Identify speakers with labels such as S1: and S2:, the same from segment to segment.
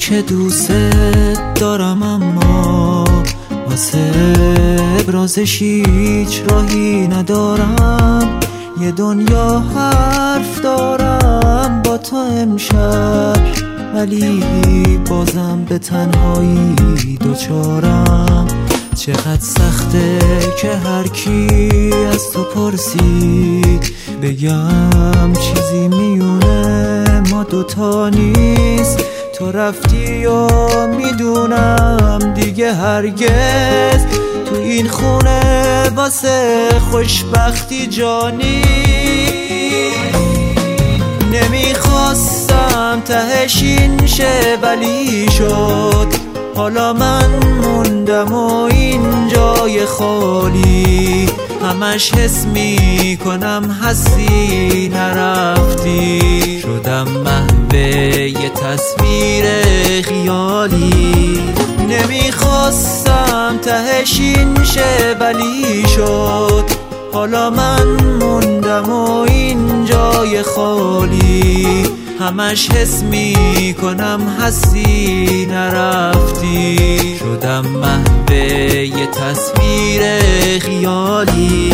S1: که دوست دارم، اما واسه ابرازش هیچ راهی ندارم. یه دنیا حرف دارم با تو امشب، ولی بازم به تنهایی دوچارم. چقدر سخته که هر کی از تو پرسید بگم چیزی میونه ما دوتا نیست. تو رفتی و میدونم دیگه هرگز تو این خونه واسه خوشبختی جانی. نمیخواستم تهش این شه ولی شد، حالا من موندم و این جای خالی. همش حس میکنم هستی نرفتی، شدم محو یه تصویر خیالی. نمیخواستم تهش این شه ولی شد، حالا من موندم و این جای خالی. همش حس میکنم هستی نرفتی، شدم محو یه تصویر خیالی.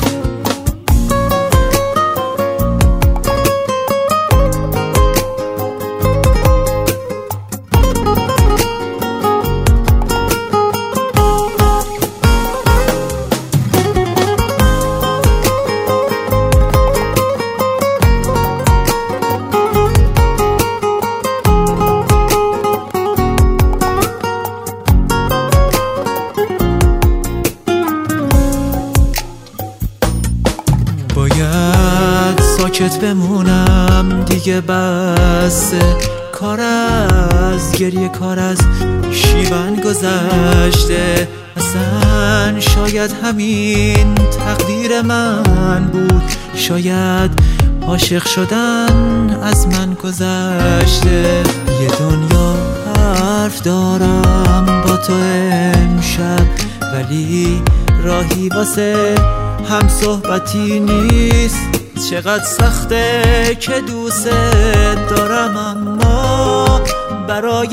S1: باید ساکت بمونم دیگه، بس کار از گریه، کار از شیون گذشته. اصلا شاید همین تقدیر من بود، شاید عاشق شدن از من گذشته. یه دنیا حرف دارم با تو امشب، ولی راهی واسه هم صحبتی نیست. چقدر سخته که دوست دارم، اما برای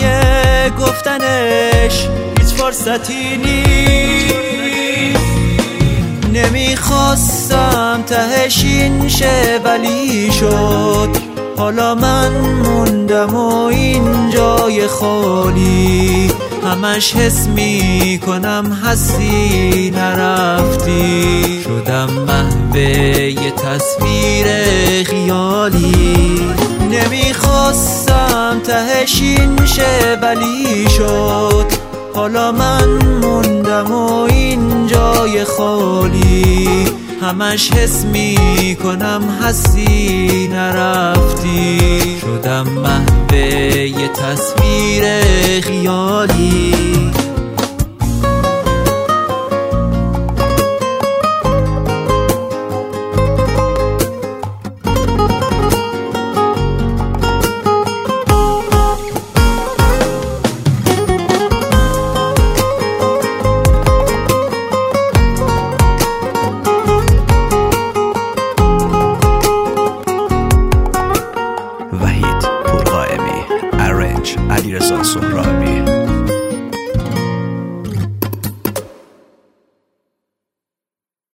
S1: گفتنش هیچ فرصتی نیست. نمیخواستم تهش این شه ولی شد، حالا من موندم و این جای خالی. همش حس میکنم هستی نرفتی، شدم محو یه تصویر خیالی. نمیخواستم تهش این شه ولی شد، حالا من موندم و این جای خالی. همش حس میکنم هستی نرفتی، شدم محو یه تصویر خیالی.
S2: وحید پورقائمی، ارنج علیرضا سهرابی.